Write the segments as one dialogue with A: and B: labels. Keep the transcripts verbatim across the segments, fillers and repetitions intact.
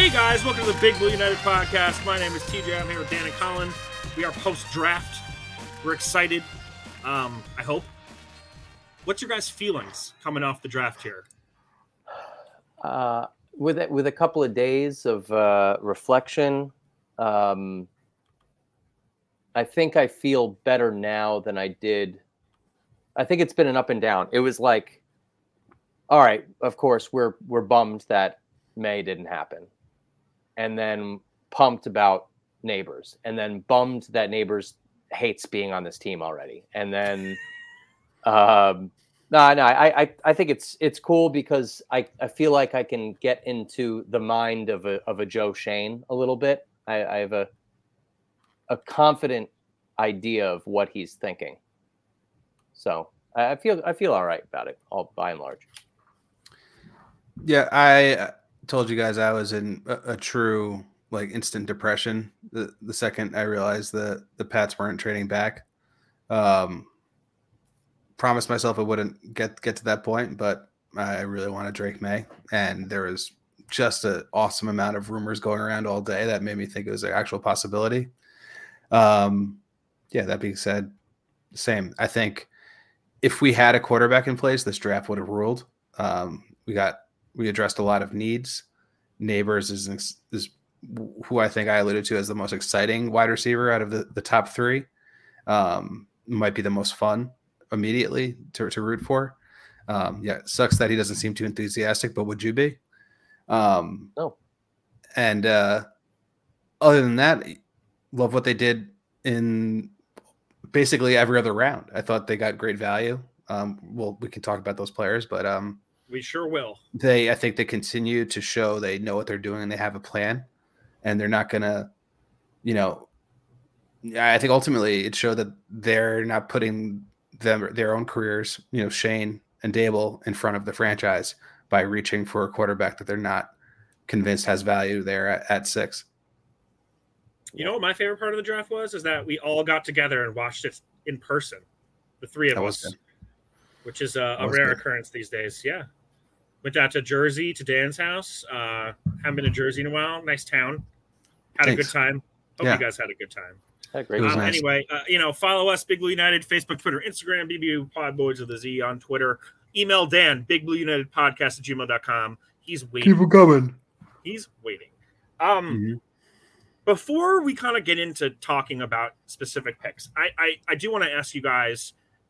A: Hey guys, welcome to the Big Blue United podcast. My name is T J. I'm here with Dan and Colin. We are post-draft. We're excited. Um, I hope. What's your guys' feelings coming off the draft here?
B: Uh, with it, with a couple of days of uh, reflection, um, I think I feel better now than I did. I think it's been an up and down. It was like, all right, of course, we're we're bummed that May didn't happen, and then pumped about Neighbors, and then bummed that Neighbors hates being on this team already, and then. Um, no, no, I, I, I think it's it's cool because I, I feel like I can get into the mind of a of a Joe Schoen a little bit. I, I have a a confident idea of what he's thinking. So I feel I feel all right about it, all by and large.
C: Yeah, I told you guys I was in a, a true like instant depression the the second I realized that the Pats weren't trading back. Um, promised myself I wouldn't get get to that point, but I really wanted Drake May, and there was just an awesome amount of rumors going around all day that made me think it was an actual possibility. Um, yeah, that being said, same. I think if we had a quarterback in place, this draft would have ruled. Um, we got we addressed a lot of needs. Neighbors is is who I think I alluded to as the most exciting wide receiver out of the, the top three. Um, might be the most fun immediately to, to root for. Um, yeah, it sucks that he doesn't seem too enthusiastic, but would you be? Um,
B: no.
C: And uh, other than that, love what they did in basically every other round. I thought they got great value. Um, well, we can talk about those players, but um,
A: we sure will.
C: They, I think they continue to show they know what they're doing and they have a plan, and they're not going to, you know, I think ultimately it showed that they're not putting them their own careers, you know, Shane and Dable in front of the franchise by reaching for a quarterback that they're not convinced has value there at, at six.
A: You know what my favorite part of the draft was? Is that we all got together and watched it in person, the three of
C: that
A: us,
C: good.
A: which is a, a rare good. occurrence these days. Yeah. Went out to Jersey to Dan's house. Uh, haven't been to Jersey in a while. Nice town. Had Thanks. a good time. Hope yeah. you guys had a good time.
B: Had a great
A: um,
B: nice.
A: Anyway, uh, you know, follow us, Big Blue United, Facebook, Twitter, Instagram, B B U Pod Boys of the Z on Twitter. Email Dan, Big Blue United Podcast at gmail dot com. He's waiting.
C: Keep it coming.
A: He's waiting. Um, mm-hmm. Before we kind of get into talking about specific picks, I, I, I do want to ask you guys,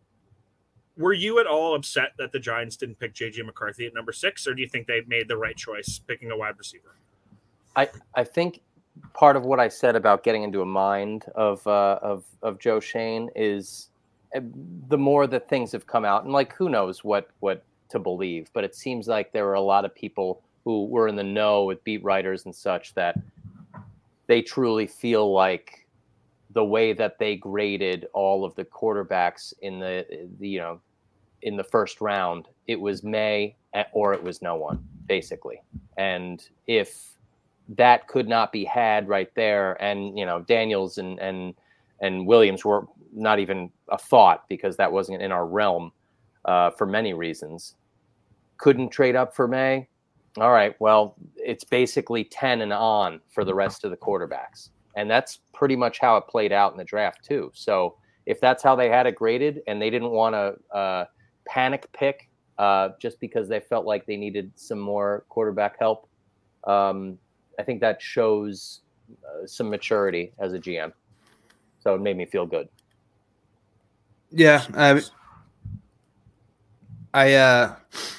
A: were you at all upset that the Giants didn't pick J J McCarthy at number six, or do you think they made the right choice picking a wide receiver?
B: I, I think part of what I said about getting into a mind of uh, of of Joe Schoen is the more that things have come out, and like who knows what what to believe, but it seems like there were a lot of people who were in the know with beat writers and such that they truly feel like the way that they graded all of the quarterbacks in the, the you know in the first round, it was May or it was no one, basically. And if that could not be had right there, and you know Daniels and and and Williams were not even a thought because that wasn't in our realm uh, for many reasons. Couldn't trade up for May. All right, well, it's basically ten and on for the rest of the quarterbacks. And that's pretty much how it played out in the draft, too. So if that's how they had it graded and they didn't want to uh, panic pick uh, just because they felt like they needed some more quarterback help, um, I think that shows uh, some maturity as a G M. So it made me feel good.
C: Yeah. I, I, uh,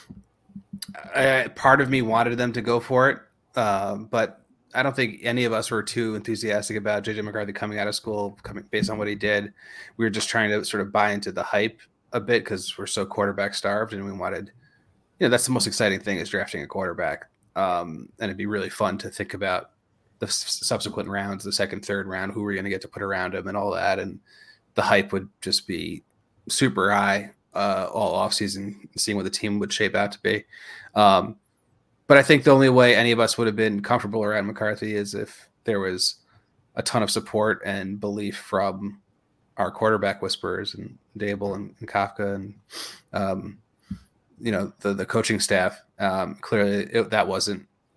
C: I part of me wanted them to go for it, uh, but I don't think any of us were too enthusiastic about J J McCarthy coming out of school, coming based on what he did. We were just trying to sort of buy into the hype a bit because we're so quarterback starved, and we wanted, you know, that's the most exciting thing is drafting a quarterback. Um, and it'd be really fun to think about the s- subsequent rounds, the second, third round, who we're going to get to put around him and all that. And the hype would just be super high uh, all offseason, seeing what the team would shape out to be. Um, But I think the only way any of us would have been comfortable around McCarthy is if there was a ton of support and belief from our quarterback whisperers and Dable and, and Kafka and, um, you know, the, the coaching staff. Um, clearly it, that wasn't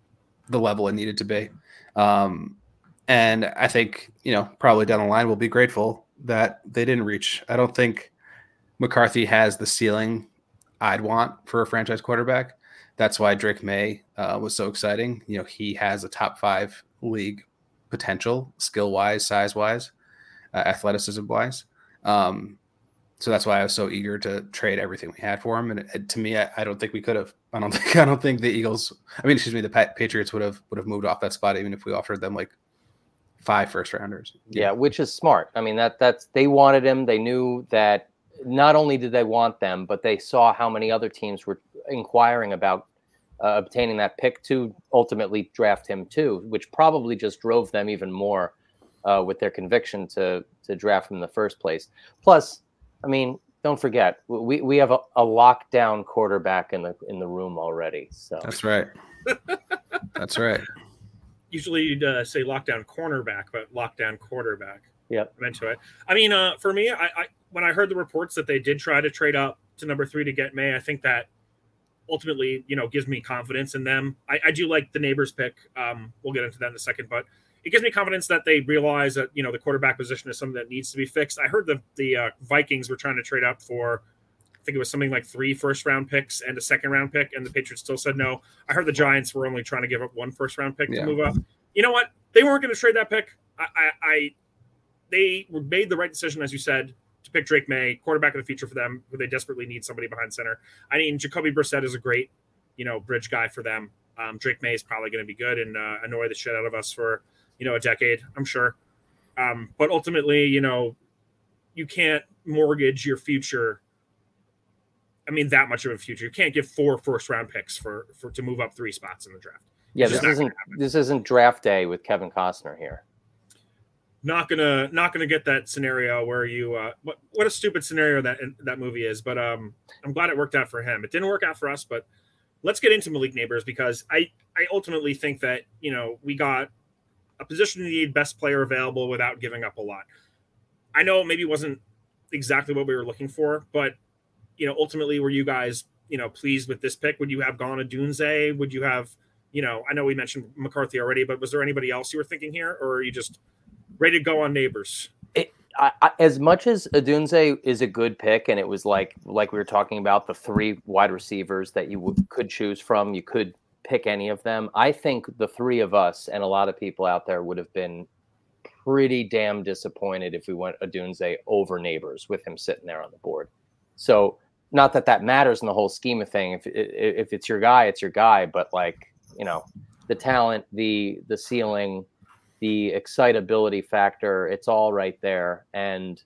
C: the level it needed to be. Um, and I think, you know, probably down the line we'll be grateful that they didn't reach. I don't think McCarthy has the ceiling I'd want for a franchise quarterback. That's why Drake May uh, was so exciting. You know, he has a top five league potential, skill wise, size wise, uh, athleticism wise. Um, so that's why I was so eager to trade everything we had for him. And it, to me, I, I don't think we could have. I don't think. I don't think the Eagles. I mean, excuse me, the Pat, Patriots would have would have moved off that spot even if we offered them like five first rounders.
B: Yeah, yeah, which is smart. I mean, that that's they wanted him. They knew that not only did they want them, but they saw how many other teams were inquiring about uh, obtaining that pick to ultimately draft him too, which probably just drove them even more uh, with their conviction to to draft him in the first place. Plus, I mean, don't forget we we have a, a lockdown quarterback in the in the room already. So
C: that's right. That's right.
A: Usually you'd uh, say lockdown cornerback, but lockdown quarterback.
B: Yeah,
A: I'm into it. I mean, uh, for me, I, I when I heard the reports that they did try to trade up to number three to get May, I think that ultimately, you know, gives me confidence in them. I, I do like the Neighbors pick. Um, we'll get into that in a second, but it gives me confidence that they realize that, you know, the quarterback position is something that needs to be fixed. I heard the the uh, Vikings were trying to trade up for, I think it was something like three first round picks and a second round pick, and the Patriots still said no. I heard the Giants were only trying to give up one first round pick
C: yeah.
A: to move up. You know what? They weren't going to trade that pick. I, I, I they made the right decision, as you said, to pick Drake May, quarterback of the future for them, who they desperately need somebody behind center. I mean, Jacoby Brissett is a great, you know, bridge guy for them. Um, Drake May is probably going to be good and uh, annoy the shit out of us for, you know, a decade, I'm sure. Um, but ultimately, you know, you can't mortgage your future. I mean, that much of a future. You can't give four first round picks for, for to move up three spots in the draft.
B: Yeah, this isn't this isn't draft day with Kevin Costner here.
A: Not gonna not gonna get that scenario where you uh, what what a stupid scenario that that movie is. But um, I'm glad it worked out for him. It didn't work out for us, but let's get into Malik Neighbors because I I ultimately think that, you know, we got a position to need best player available without giving up a lot. I know it maybe wasn't exactly what we were looking for, but, you know, ultimately, were you guys, you know, pleased with this pick? Would you have gone to Dunze? Would you have, you know, I know we mentioned McCarthy already, but was there anybody else you were thinking here, or are you just ready to go on Neighbors?
B: It, I, I, as much as Odunze is a good pick, and it was like like we were talking about the three wide receivers that you w- could choose from, you could pick any of them. I think the three of us and a lot of people out there would have been pretty damn disappointed if we went Odunze over Neighbors with him sitting there on the board. So not that that matters in the whole scheme of thing. If if it's your guy, it's your guy. But like, you know, the talent, the the ceiling, the excitability factor, it's all right there. And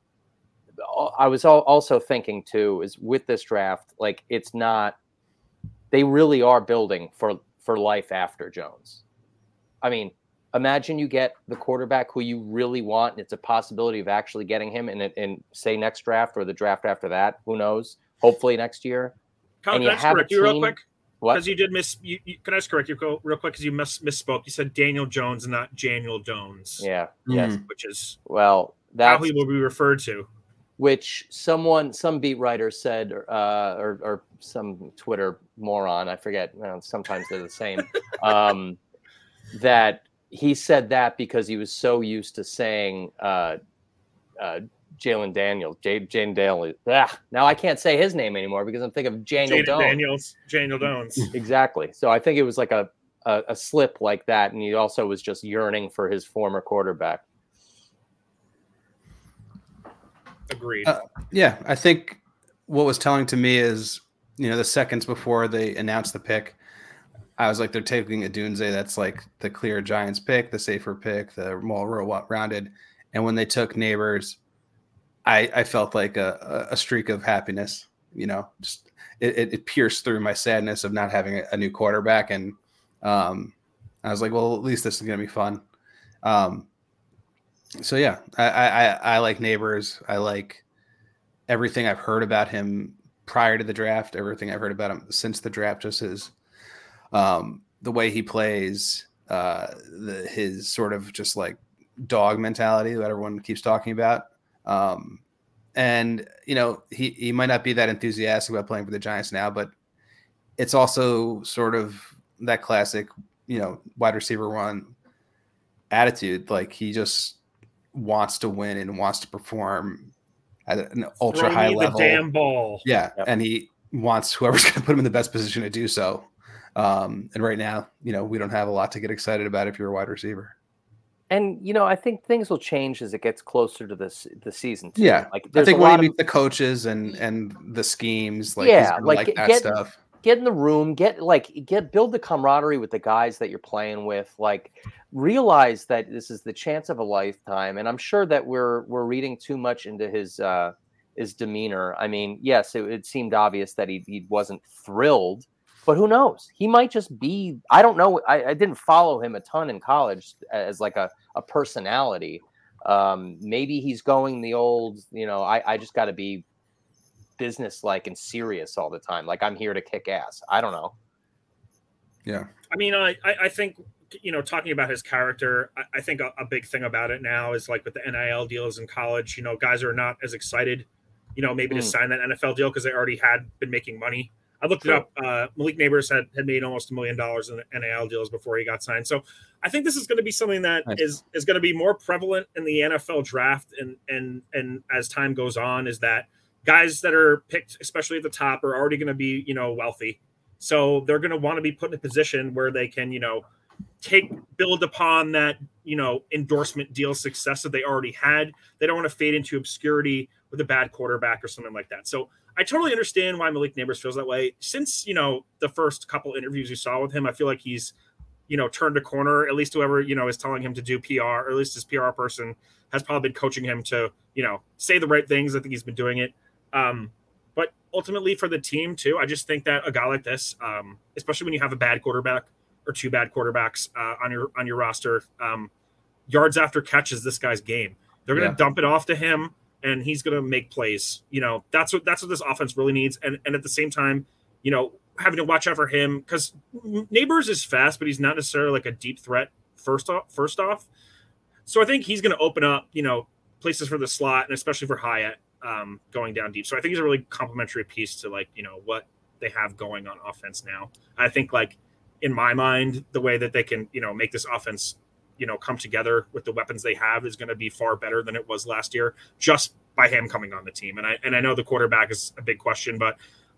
B: I was also thinking too, is with this draft, like it's not, they really are building for, for life after Jones. I mean, imagine you get the quarterback who you really want. And it's a possibility of actually getting him in, in say next draft or the draft after that. Who knows? Hopefully next year.
A: Kyle,
B: and
A: can
B: you
A: I
B: have
A: correct
B: a
A: you real
B: team-
A: quick?
B: What?
A: Because you did miss. You, you, can I just correct you real quick? Because you miss, misspoke. You said Daniel Jones, not Daniel Jones.
B: Yeah.
C: Mm.
B: Yes.
A: Which is
B: Well,
A: how
B: that's
A: he will be referred to.
B: which someone, some beat writer said, uh, or, or some Twitter moron, I forget. You know, sometimes they're the same. um, that he said that because he was so used to saying uh, uh, Jalen Daniels, J- Jane Daniels. Ah, now I can't say his name anymore because I'm thinking of Janiel Dones.
A: Daniels, Daniel Dones.
B: Exactly. So I think it was like a, a a slip like that, and he also was just yearning for his former quarterback.
A: Agreed.
C: Uh, yeah, I think what was telling to me is, you know, the seconds before they announced the pick, I was like, they're taking a Dunze that's like the clear Giants pick, the safer pick, the more rounded. And when they took Neighbors, I, I felt like a, a streak of happiness, you know, just it, it, it pierced through my sadness of not having a, a new quarterback. And um, I was like, well, at least this is going to be fun. Um, so, yeah, I, I, I like Neighbors. I like everything I've heard about him prior to the draft, everything I've heard about him since the draft, just his, um, the way he plays, uh, the, his sort of just like dog mentality that everyone keeps talking about. Um, and you know, he, he might not be that enthusiastic about playing for the Giants now, but it's also sort of that classic, you know, wide receiver one attitude. Like he just wants to win and wants to perform at an ultra
A: Throw
C: high
A: me
C: level.
A: The damn ball.
C: Yeah, yep. And he wants whoever's going to put him in the best position to do so. Um, and right now, you know, we don't have a lot to get excited about if you're a wide receiver.
B: And, you know, I think things will change as it gets closer to this the season. Too.
C: Yeah.
B: Like,
C: I think
B: a
C: when
B: lot
C: you meet
B: of,
C: the coaches and, and the schemes, like,
B: yeah,
C: like,
B: like
C: that
B: get,
C: stuff.
B: Get in the room, get like, get, build the camaraderie with the guys that you're playing with. Like, realize that this is the chance of a lifetime. And I'm sure that we're, we're reading too much into his, uh, his demeanor. I mean, yes, it, it seemed obvious that he, he wasn't thrilled. But who knows? He might just be, I don't know. I, I didn't follow him a ton in college as like a, a personality. Um, maybe he's going the old, you know, I, I just got to be business-like and serious all the time. Like I'm here to kick ass. I don't know.
C: Yeah.
A: I mean, I, I think, you know, talking about his character, I, I think a, a big thing about it now is like with the N I L deals in college, you know, guys are not as excited, you know, maybe mm. to sign that N F L deal because they already had been making money. I looked sure. it up. Uh, Malik Neighbors had, had made almost a million dollars in N I L deals before he got signed. So I think this is going to be something that nice. is is going to be more prevalent in the N F L draft. And and and as time goes on, is that guys that are picked, especially at the top, are already going to be, you know, wealthy. So they're going to want to be put in a position where they can, you know, take build upon that, you know, endorsement deal success that they already had. They don't want to fade into obscurity with a bad quarterback or something like that. So I totally understand why Malik Neighbors feels that way. Since, you know, the first couple interviews you saw with him, I feel like he's, you know, turned a corner. At least whoever, you know, is telling him to do P R, or at least his P R person has probably been coaching him to, you know, say the right things. I think he's been doing it. Um, but ultimately for the team too, I just think that a guy like this, um, especially when you have a bad quarterback or two bad quarterbacks uh, on your on your roster, um, yards after catch is this guy's game. They're going to yeah. dump it off to him. And he's going to make plays. You know, that's what that's what this offense really needs. And and at the same time, you know, having to watch out for him because Neighbors is fast, but he's not necessarily like a deep threat first off. First off, so I think he's going to open up, you know, places for the slot and especially for Hyatt um, going down deep. So I think he's a really complementary piece to like you know what they have going on offense now. I think like in my mind, the way that they can you know make this offense you know, come together with the weapons they have is going to be far better than it was last year just by him coming on the team. And I, and I know the quarterback is a big question, but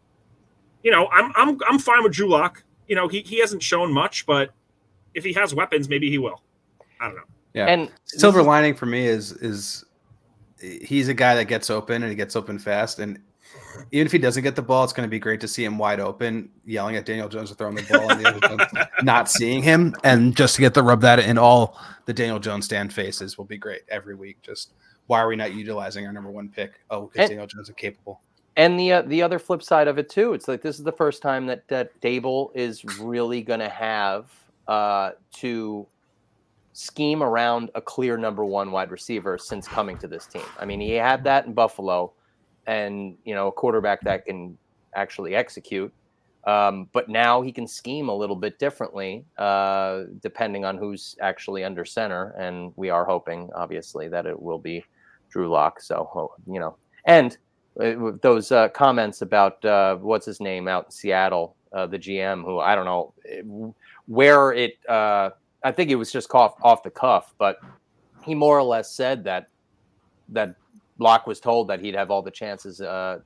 A: you know, I'm, I'm, I'm fine with Drew Lock. You know, he, he hasn't shown much, but if he has weapons, maybe he will. I don't know.
C: Yeah. And silver is- lining for me is, is he's a guy that gets open and he gets open fast. And even if he doesn't get the ball, it's going to be great to see him wide open, yelling at Daniel Jones to throw him the ball, and the other Jones not seeing him, and just to get to rub that in all the Daniel Jones stand faces will be great every week. Just why are we not utilizing our number one pick? Oh, because Daniel Jones is capable.
B: And the uh, the other flip side of it too, it's like this is the first time that that Dable is really going to have uh, to scheme around a clear number one wide receiver since coming to this team. I mean, he had that in Buffalo. And, you know, a quarterback that can actually execute. Um, but now he can scheme a little bit differently, uh, depending on who's actually under center. And we are hoping, obviously, that it will be Drew Lock. So, you know, and uh, those uh, comments about uh, what's his name out in Seattle, uh, the G M, who I don't know where it, uh, I think it was just off, off the cuff, but he more or less said that, that, Locke was told that he'd have all the chances uh,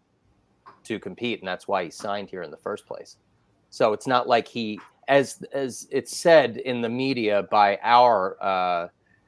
B: to compete, and that's why he signed here in the first place. So it's not like he, as as it's said in the media by our uh,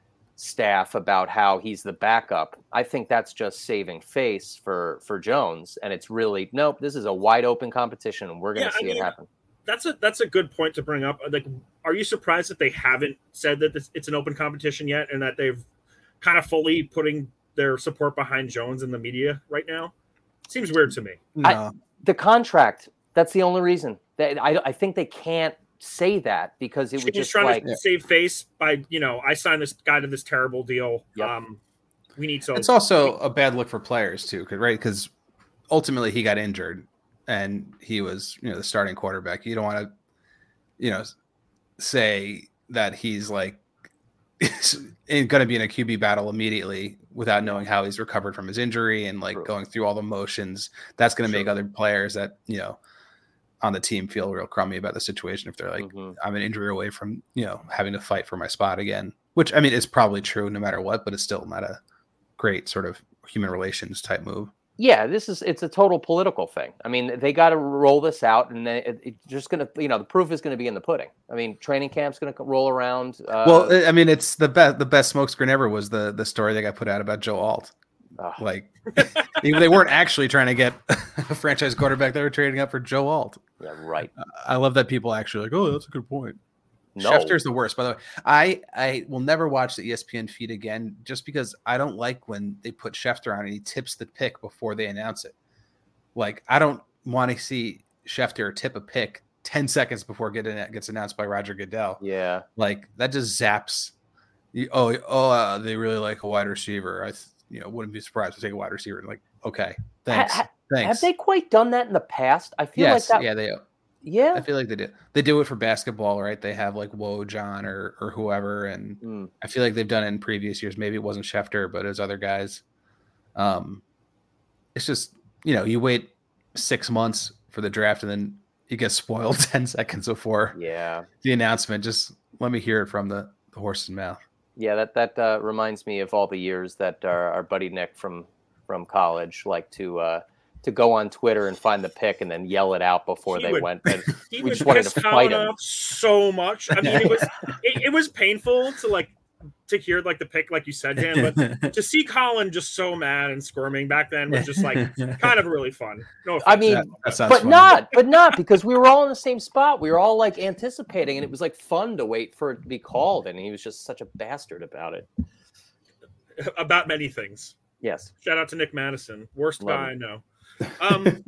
B: staff about how he's the backup. I think that's just saving face for for Jones, and it's really nope. This is a wide open competition, and we're going to yeah, see I mean, it happen.
A: That's a that's a good point to bring up. Like, are you surprised that they haven't said that this, it's an open competition yet, and that they've kind of fully putting their support behind Jones in the media right now? Seems weird to me.
B: No. I, the contract, that's the only reason. They, I, I think they can't say that because it would just
A: trying
B: like...
A: to save face by, you know, I signed this guy to this terrible deal. Yep. Um, we need to...
C: It's also a bad look for players too, right? Because ultimately he got injured and he was, you know, the starting quarterback. You don't want to, you know, say that he's like, going to be in a Q B battle immediately without knowing how he's recovered from his injury and like True. going through all the motions. That's going to make other players that, you know, on the team feel real crummy about the situation if they're like, mm-hmm. I'm an injury away from, you know, having to fight for my spot again, which I mean, it's probably true no matter what, but it's still not a great sort of human relations type move.
B: Yeah, this is, it's a total political thing. I mean, they got to roll this out and they, it, it's just going to, you know, the proof is going to be in the pudding. I mean, training camp's going to roll around. Uh,
C: well, I mean, it's the best, the best smokescreen ever was the, the story that got put out about Joe Alt. Uh, like they weren't actually trying to get a franchise quarterback. They were trading up for Joe Alt.
B: Yeah, right.
C: I love that people actually like, oh, that's a good point.
B: No.
C: Schefter's the worst, by the way. I, I will never watch the E S P N feed again just because I don't like when they put Schefter on and he tips the pick before they announce it. Like, I don't want to see Schefter tip a pick ten seconds before getting it gets announced by Roger Goodell.
B: Yeah.
C: Like, that just zaps. You, oh, oh, uh, they really like a wide receiver. I, you know, wouldn't be surprised to take a wide receiver. Like, okay, thanks.
B: Ha, ha,
C: thanks.
B: Have they quite done that in the past? I feel
C: yes,
B: like that.
C: Yeah, they
B: Yeah,
C: I feel like they do. They do it for basketball, right? They have like Woj or or whoever, and mm. I feel like they've done it in previous years. Maybe it wasn't Schefter, but it was other guys. Um, it's just, you know, you wait six months for the draft, and then you get spoiled ten seconds before
B: yeah
C: the announcement. Just let me hear it from the, the horse's mouth.
B: Yeah, that that uh, reminds me of all the years that our, our buddy Nick from from college liked to. Uh, to go on Twitter and find the pick and then yell it out before
A: he
B: they
A: would,
B: went. And
A: he
B: we
A: would
B: just wanted
A: piss
B: to
A: Colin
B: fight him
A: off so much. I mean, it was it, it was painful to like to hear like the pick, like you said, Dan, but to see Colin just so mad and squirming back then was just like kind of really fun. No offense.
B: I mean,
C: that, that
B: but
C: funny.
B: not, but not because we were all in the same spot. We were all like anticipating, and it was like fun to wait for it to be called. And he was just such a bastard about it.
A: About many things.
B: Yes.
A: Shout out to Nick Madison, worst
B: Love
A: guy
B: it.
A: I know. Um,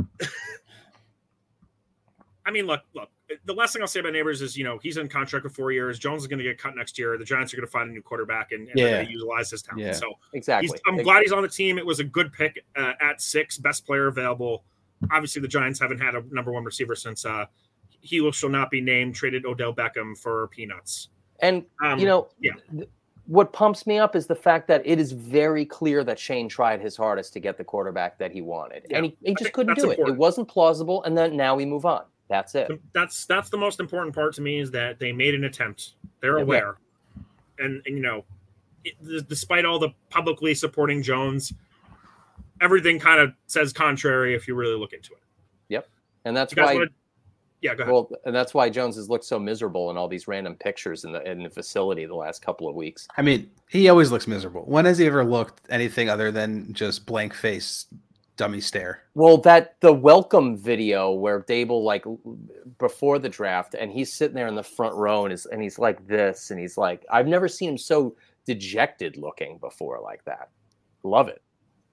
A: I mean, look, look. The last thing I'll say about Neighbors is, you know, he's in contract for four years. Jones is going to get cut next year. The Giants are going to find a new quarterback and, and
C: yeah.
A: they're going to utilize his talent.
C: Yeah.
A: So
B: exactly.
A: He's, I'm
B: exactly.
A: glad he's on the team. It was a good pick uh, at six, best player available. Obviously, the Giants haven't had a number one receiver since uh, he will shall not be named. Traded Odell Beckham for peanuts.
B: And
A: um,
B: you know,
A: yeah.
B: Th- what pumps me up is the fact that it is very clear that Shane tried his hardest to get the quarterback that he wanted, yeah. and he, he just couldn't do it. Important. It wasn't plausible, and then now we move on. That's it.
A: That's that's the most important part to me is that they made an attempt. They're yeah. aware, and, and you know, it, despite all the publicly supporting Jones, everything kind of says contrary if you really look into it.
B: Yep, and that's why.
A: Wanna, Yeah, go ahead.
B: Well, and that's why Jones has looked so miserable in all these random pictures in the in the facility the last couple of weeks.
C: I mean, he always looks miserable. When has he ever looked anything other than just blank face, dummy stare?
B: Well, that the welcome video where Dable like before the draft, and he's sitting there in the front row, and is and he's like this, and he's like, I've never seen him so dejected looking before like that. Love it.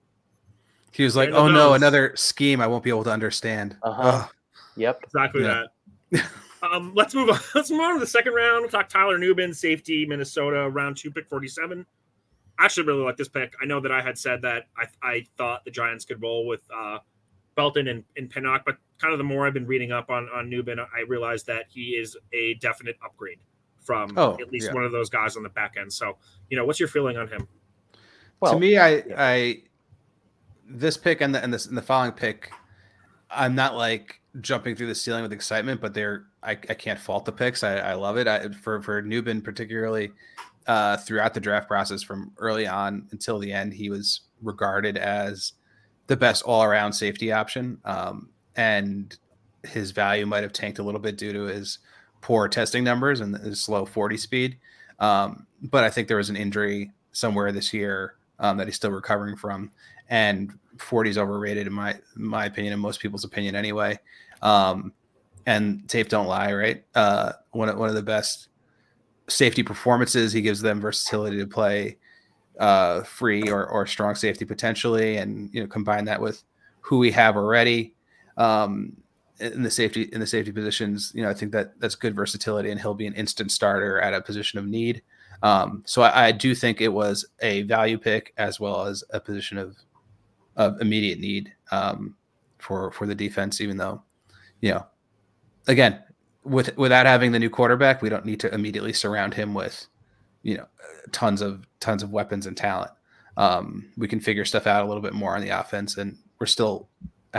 C: He was like, "Oh no, another scheme I won't be able to understand."
B: Uh-huh. Yep,
A: exactly
C: yeah.
A: that. um, let's move on. Let's move on to the second round. We'll talk Tyler Nubin, safety, Minnesota, round two, pick forty-seven. I actually really like this pick. I know that I had said that I, I thought the Giants could roll with uh, Belton and, and Pinnock, but kind of the more I've been reading up on, on Nubin, I realized that he is a definite upgrade from oh, at least yeah. one of those guys on the back end. So, you know, what's your feeling on him?
C: Well, to me, I, yeah. I this pick and the and, this, and the following pick, I'm not like jumping through the ceiling with excitement, but they're I, I can't fault the picks. I, I love it. I, for for Nubin particularly, uh, throughout the draft process from early on until the end, he was regarded as the best all around safety option. Um, and his value might have tanked a little bit due to his poor testing numbers and his slow forty speed. Um, but I think there was an injury somewhere this year um, that he's still recovering from, and forty is overrated in my my opinion, and most people's opinion anyway. Um, and tape don't lie, right? Uh, one of, one of the best safety performances. He gives them versatility to play uh, free or, or strong safety potentially, and you know combine that with who we have already um, in the safety in the safety positions. You know, I think that that's good versatility, and he'll be an instant starter at a position of need. Um, so I, I do think it was a value pick as well as a position of of immediate need um, for for the defense, even though, you know, again, with without having the new quarterback, we don't need to immediately surround him with, you know, tons of tons of weapons and talent. Um, we can figure stuff out a little bit more on the offense, and we're still have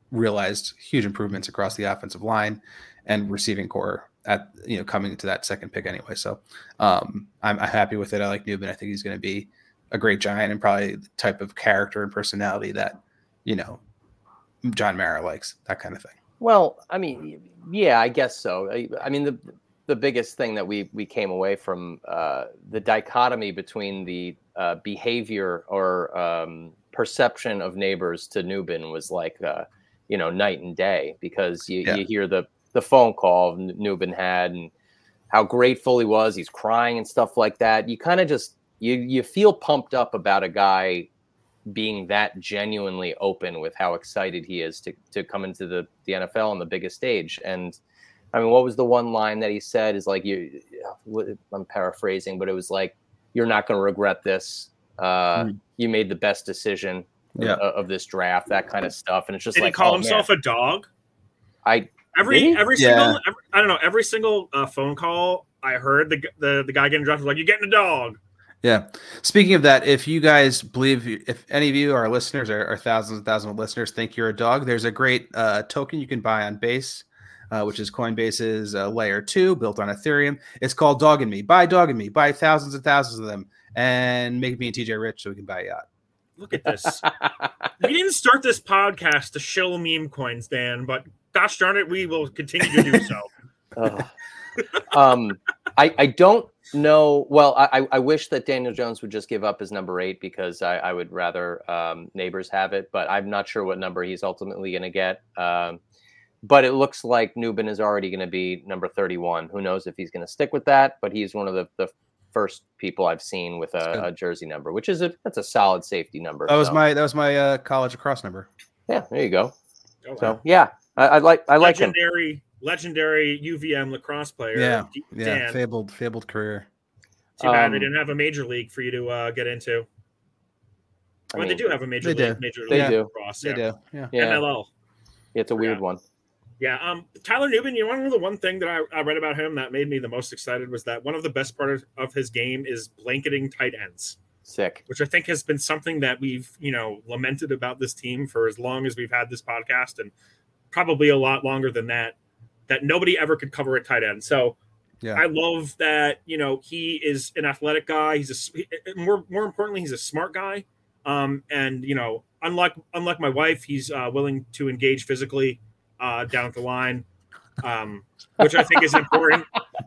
C: realized huge improvements across the offensive line and receiving core at, you know, coming to that second pick anyway. So um, I'm, I'm happy with it. I like Newbin. I think he's going to be a great Giant and probably the type of character and personality that, you know, John Mara likes, that kind of thing.
B: Well, I mean, yeah, I guess so. I, I mean, the the biggest thing that we we came away from uh, the dichotomy between the uh, behavior or um, perception of Neighbors to Newbin was like, uh, you know, night and day, because you, yeah. you hear the the phone call Newbin had and how grateful he was. He's crying and stuff like that. You kind of just you you feel pumped up about a guy being that genuinely open with how excited he is to to come into the, the N F L on the biggest stage. And I mean, what was the one line that he said is like, you, I'm paraphrasing, but it was like, you're not going to regret this. Uh, mm. You made the best decision
C: yeah.
B: of, of this draft, that kind of stuff. And it's just
A: Did
B: like,
A: he call
B: oh,
A: himself
B: man.
A: a dog?
B: I
A: every, every
C: yeah.
A: single, every, I don't know, every single uh, phone call I heard the, the, the guy getting drafted was like, you're getting a dog.
C: Yeah. Speaking of that, if you guys believe, if any of you, our listeners, or, or thousands and thousands of listeners, think you're a dog, there's a great uh, token you can buy on Base, uh, which is Coinbase's uh, layer two built on Ethereum. It's called Dog and Me. Buy Dog and Me. Buy thousands and thousands of them and make me and T J rich so we can buy a yacht.
A: Look at this. We didn't start this podcast to shill meme coins, Dan, but gosh darn it, we will continue to do so.
B: uh, um, I, I don't know. Well, I, I wish that Daniel Jones would just give up his number eight, because I, I would rather um, Neighbors have it, but I'm not sure what number he's ultimately going to get. Um, but it looks like Newbin is already going to be number thirty-one. Who knows if he's going to stick with that, but he's one of the, the first people I've seen with a, a jersey number, which is a, that's a solid safety number.
C: That was
B: so.
C: my, that was my uh, college across number.
B: Yeah, there you go.
A: Oh, wow.
B: So yeah, I, I like, I like
A: legendary,
B: him.
A: Legendary U V M lacrosse player.
C: Yeah,
A: Dan.
C: yeah, fabled, fabled career.
A: Too bad
B: um,
A: they didn't have a major league for you to uh, get into.
B: I
A: Well,
B: mean,
A: they do have a major
C: they
A: league,
C: do.
A: major
B: They
A: league
B: do.
A: lacrosse.
C: They
A: Yeah.
C: do. Yeah.
B: Yeah,
A: M L L.
B: it's a weird
A: Yeah.
B: one.
A: Yeah, um, Tyler Newbin, you want to know the one thing that I, I read about him that made me the most excited was that one of the best parts of his game is blanketing tight ends.
B: Sick.
A: Which I think has been something that we've, you know, lamented about this team for as long as we've had this podcast, and probably a lot longer than that, that nobody ever could cover at tight end. So
C: yeah.
A: I love that, you know, he is an athletic guy. He's a, more, more importantly, he's a smart guy. Um, and, you know, unlike, unlike my wife, he's uh, willing to engage physically uh, down the line, um, which I think is important.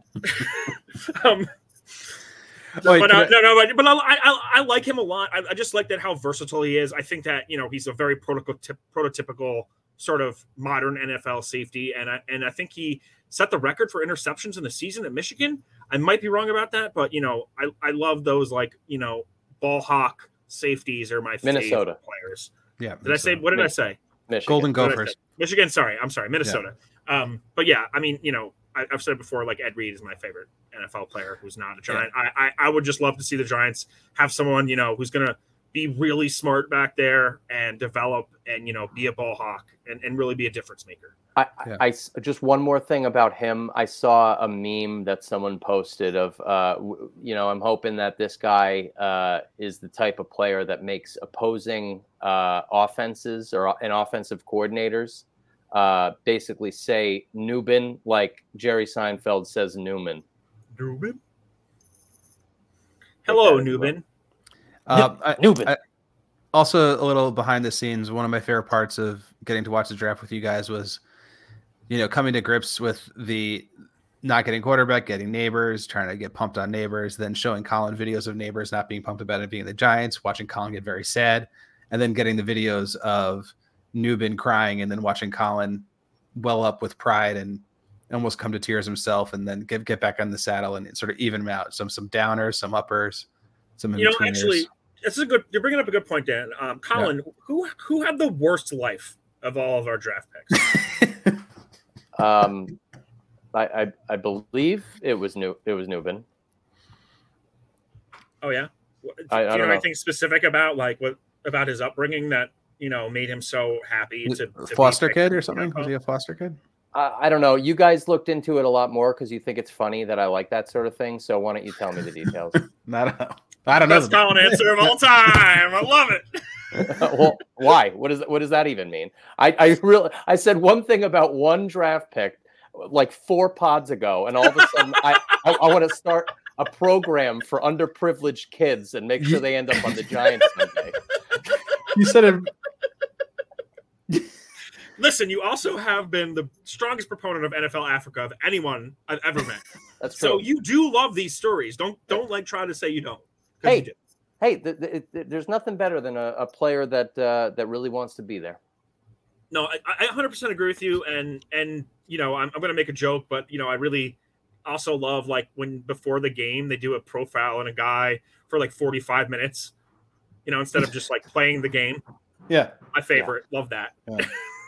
A: um,
C: Wait,
A: but uh,
C: I...
A: no, no, but, but I, I, I like him a lot. I, I just like that how versatile he is. I think that, you know, he's a very prototyp- prototypical sort of modern N F L safety, and I and I think he set the record for interceptions in the season at Michigan. I might be wrong about that, but you know, I, I love those, like, you know, ball hawk safeties are my
B: Minnesota
A: favorite players.
C: Yeah.
A: Did I say what did
B: Min-
A: I say?
B: Michigan.
C: Golden Gophers.
A: Michigan, sorry, I'm sorry, Minnesota. Yeah. Um, but yeah, I mean, you know, I, I've said before, like Ed Reed is my favorite N F L player who's not a Giant. Yeah. I, I I would just love to see the Giants have someone, you know, who's gonna be really smart back there and develop and, you know, be a ball hawk and, and really be a difference maker.
B: I,
C: yeah.
B: I, just one more thing about him. I saw a meme that someone posted of, uh, w- you know, I'm hoping that this guy uh, is the type of player that makes opposing uh, offenses or and offensive coordinators uh, basically say Newbin, like Jerry Seinfeld says Newman.
A: Newbin? Hello, Newbin.
C: Uh, I,
B: Newbin.
C: I, also, a little behind the scenes, one of my favorite parts of getting to watch the draft with you guys was, you know, coming to grips with the not getting quarterback, getting Neighbors, trying to get pumped on Neighbors, then showing Colin videos of Neighbors not being pumped about it being the Giants, watching Colin get very sad, and then getting the videos of Newbin crying and then watching Colin well up with pride and almost come to tears himself, and then get get back on the saddle and sort of even them out. Some some downers, some uppers, some in
A: you know,
C: betweeners.
A: actually, this is a good. You're bringing up a good point, Dan. Um, Colin, yeah. who who had the worst life of all of our draft picks?
B: um, I, I I believe it was new. It was Newbin.
A: Oh yeah. Do
B: I, I
A: you
B: don't
A: know,
B: know
A: anything specific about like what about his upbringing that, you know, made him so happy to, to
C: foster kid or something? Was he a foster kid?
B: Uh, I don't know. You guys looked into it a lot more because you think it's funny that I like that sort of thing. So why don't you tell me the details?
C: I don't know. I don't know.
A: Best Colin answer of all time. I love it.
B: Well, why? What does what does that even mean? I I really I said one thing about one draft pick like four pods ago, and all of a sudden I I, I want to start a program for underprivileged kids and make sure they end up on the Giants someday.
C: You said it.
A: Listen, you also have been the strongest proponent of N F L Africa of anyone I've ever met.
B: That's true.
A: So you do love these stories. Don't don't like try to say you don't.
B: Hey,
A: you do.
B: hey, the, the, the, there's nothing better than a, a player that uh, that really wants to be there.
A: No, I, I one hundred percent agree with you, and and you know I'm I'm going to make a joke, but you know I really also love like when before the game they do a profile on a guy for like forty-five minutes, you know, instead of just like playing the game.
C: Yeah,
A: my favorite. Yeah. Love that.
C: Yeah.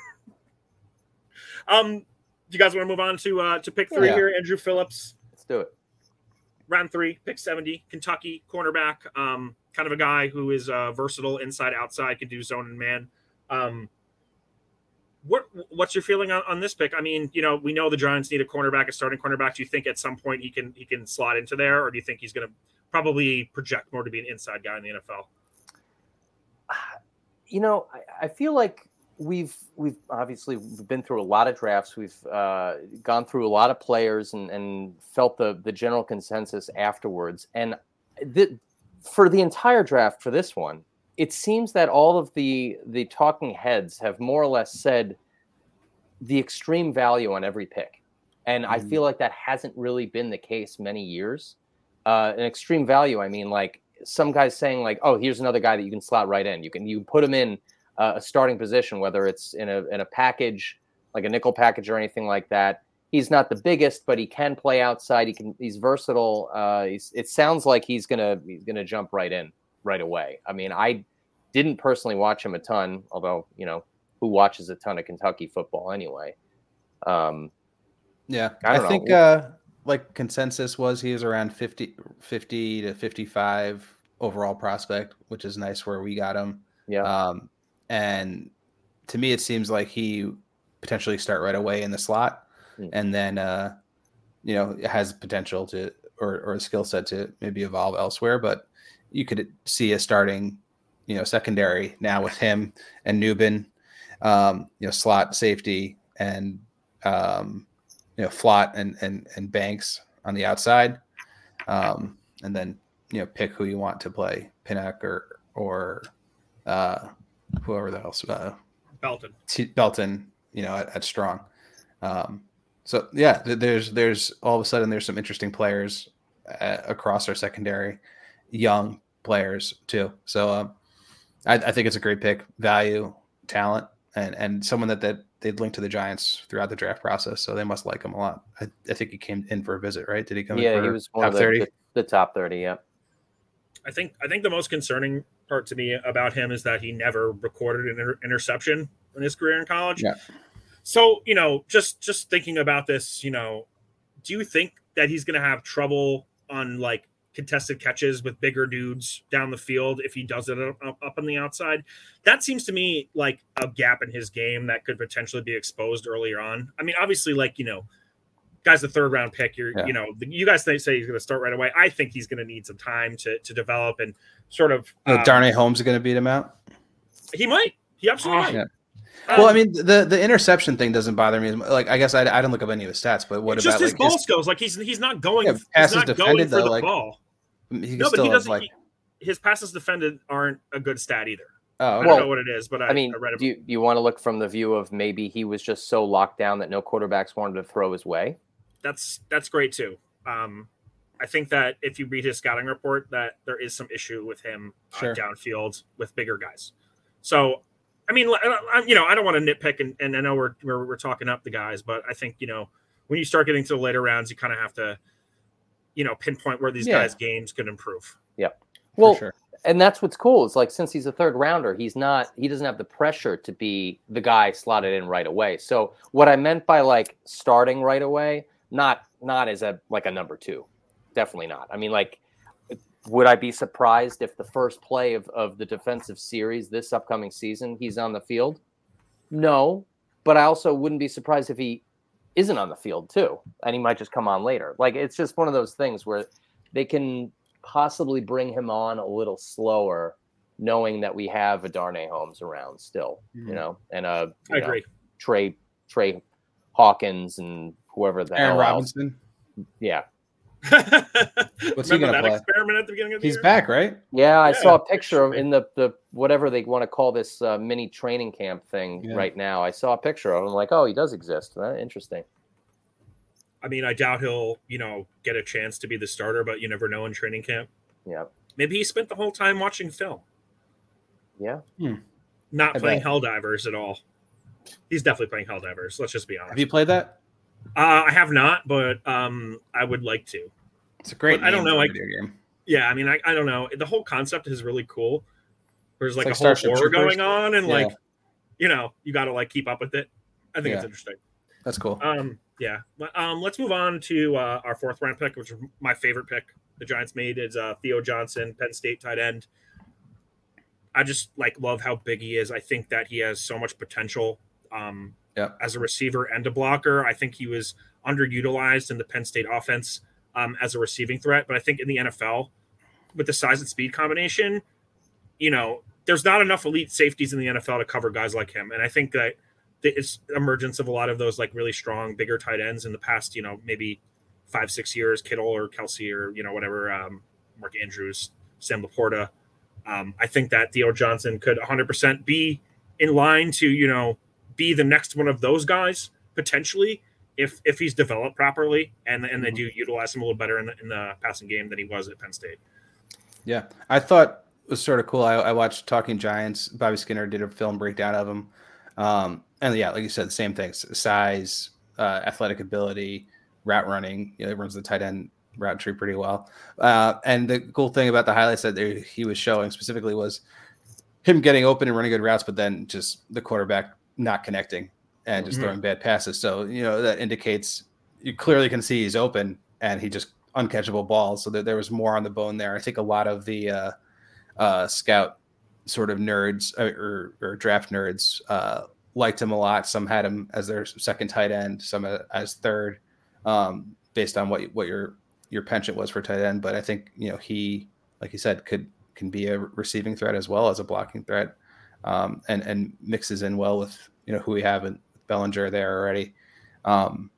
A: um, do you guys want to move on to uh to pick three
B: Yeah.
A: here? Andrew Phillips.
B: Let's do it.
A: Round three, pick seventy, Kentucky cornerback. Um, kind of a guy who is uh, versatile, inside, outside, can do zone and man. Um, what what's your feeling on, on this pick? I mean, you know, we know the Giants need a cornerback, a starting cornerback. Do you think at some point he can he can slot into there, or do you think he's going to probably project more to be an inside guy in the N F L?
B: You know, I, I feel like we've we've obviously been through a lot of drafts. We've uh, gone through a lot of players and, and felt the the general consensus afterwards. And the, for the entire draft for this one, it seems that all of the the talking heads have more or less said the extreme value on every pick. And mm-hmm. I feel like that hasn't really been the case many years. Uh, an extreme value, I mean, like some guys saying like, oh, here's another guy that you can slot right in. You can you put him in uh, a starting position, whether it's in a in a package, like a nickel package or anything like that. He's not the biggest, but he can play outside. He can. He's versatile. Uh, he's, it sounds like he's gonna he's gonna jump right in right away. I mean, I didn't personally watch him a ton, although you know who watches a ton of Kentucky football anyway. Um,
C: yeah,
B: I, don't
C: I
B: know.
C: think uh, like consensus was he was around fifty, fifty to fifty-five overall prospect, which is nice where we got him.
B: Yeah,
C: um, and to me, it seems like he potentially start right away in the slot. And then, uh, you know, it has potential to, or, or a skill set to maybe evolve elsewhere. But you could see a starting, you know, secondary now with him and Nubin, um, you know, slot safety and, um, you know, Flott and, and, and Banks on the outside. Um, and then, you know, pick who you want to play, Pinnock or, or uh, whoever else. Uh,
A: Belton.
C: T- Belton, you know, at, at strong. Um, So yeah, there's there's all of a sudden there's some interesting players uh, across our secondary, young players too. So um, I, I think it's a great pick, value, talent, and and someone that that they'd linked to the Giants throughout the draft process. So they must like him a lot. I, I think he came in for a visit, right? Did he come?
B: Yeah,
C: in for
B: he was one
C: top
B: of the,
C: thirty.
B: the, the top thirty. Yeah.
A: I think I think the most concerning part to me about him is that he never recorded an inter- interception in his career in college.
C: Yeah.
A: So, you know, just just thinking about this, you know, do you think that he's going to have trouble on like contested catches with bigger dudes down the field if he does it up, up on the outside? That seems to me like a gap in his game that could potentially be exposed earlier on. I mean, obviously, like, you know, guy's the third round pick. You're, yeah. you know, you guys say he's going to start right away. I think he's going to need some time to to develop and sort of.
C: Um,
A: um,
C: Darnay Holmes is going to beat him out.
A: He might. He absolutely might.
C: Yeah. Well, I mean, the, the interception thing doesn't bother me. Like, I guess I, I didn't look up any of his stats, but what
A: it's
C: about
A: just his
C: like,
A: ball
C: his,
A: skills? Like he's he's not going.
C: Yeah,
A: he's
C: passes
A: not
C: defended,
A: going for
C: though,
A: the
C: like,
A: ball.
C: He
A: No, but he doesn't.
C: like,
A: he, his passes defended aren't a good stat either.
C: Oh,
A: I
C: okay.
A: don't
B: Well,
A: know what it is, but I,
B: I mean,
A: I read it.
B: do you, you want to look from the view of maybe he was just so locked down that no quarterbacks wanted to throw his way?
A: That's that's great too. Um, I think that if you read his scouting report, that there is some issue with him
C: Sure.
A: uh, downfield with bigger guys. So. I mean, I, you know, I don't want to nitpick, and, and I know we're, we're we're talking up the guys, but I think, you know, when you start getting to the later rounds, you kind of have to, you know, pinpoint where these
B: Yeah.
A: guys' games could improve.
B: Yeah. Well,
C: sure.
B: And that's what's cool. It's like, since he's a third rounder, he's not, he doesn't have the pressure to be the guy slotted in right away. So what I meant by like starting right away, not, not as a, like a number two, definitely not. I mean, like, would I be surprised if the first play of, of the defensive series this upcoming season, he's on the field? No, but I also wouldn't be surprised if he isn't on the field too, and he might just come on later. Like, it's just one of those things where they can possibly bring him on a little slower knowing that we have a Darnay Holmes around still, mm-hmm. you know, and uh,
A: I
B: know,
A: agree.
B: Trey Trey Hawkins and whoever the
C: Aaron
B: hell
C: Robinson.
B: Else. Yeah.
C: What's he gonna
A: that
C: play?
A: Experiment at the beginning of the
C: He's
A: year?
C: back, right?
B: Yeah, I
A: yeah,
B: saw a picture of in the the whatever they want to call this uh, mini training camp thing yeah. right now. I saw a picture of him. I'm like, oh, he does exist. Uh, interesting.
A: I mean, I doubt he'll, you know, get a chance to be the starter, but you never know in training camp.
B: Yeah.
A: Maybe he spent the whole time watching film.
B: Yeah.
A: Hmm. Not I playing bet. Helldivers at all. He's definitely playing Helldivers. Let's just be honest.
C: Have you played that?
A: Uh, I have not, but um, I would like to.
C: It's a great
A: I don't know. Like,
C: video game.
A: Yeah, I mean, I, I don't know. The whole concept is really cool. There's like,
C: like
A: a whole
C: Starship
A: war
C: Troopers.
A: going on, and
C: yeah.
A: like, you know, you got to like keep up with it. I think
C: yeah.
A: it's interesting.
C: That's cool.
A: Um, yeah. Um, let's move on to uh, our fourth round pick, which is my favorite pick the Giants made. Is uh, Theo Johnson, Penn State tight end. I just like love how big he is. I think that he has so much potential um,
C: yep.
A: as a receiver and a blocker. I think he was underutilized in the Penn State offense um, as a receiving threat, but I think in the N F L with the size and speed combination, you know, there's not enough elite safeties in the N F L to cover guys like him. And I think that the emergence of a lot of those like really strong, bigger tight ends in the past, you know, maybe five, six years, Kittle or Kelsey or, you know, whatever, um, Mark Andrews, Sam Laporta. Um, I think that Theo Johnson could one hundred percent be in line to, you know, be the next one of those guys potentially if if he's developed properly and and they do utilize him a little better in the, in the passing game than he was at Penn State.
C: Yeah, I thought it was sort of cool. I, I watched Talking Giants. Bobby Skinner did a film breakdown of him. Um, and yeah, like you said, the same things: size, uh, athletic ability, route running. You know, he runs the tight end route tree pretty well. Uh, and the cool thing about the highlights that they, he was showing specifically was him getting open and running good routes, but then just the quarterback not connecting and just mm-hmm. throwing bad passes. So, you know, that indicates you clearly can see he's open and he just uncatchable balls. So that there was more on the bone there. I think a lot of the uh, uh, scout sort of nerds or, or draft nerds uh, liked him a lot. Some had him as their second tight end, some as third, um, based on what what your your penchant was for tight end. But I think, you know, he, like you said, could can be a receiving threat as well as a blocking threat, um, and and mixes in well with, you know, who we have in Bellinger there already. Um,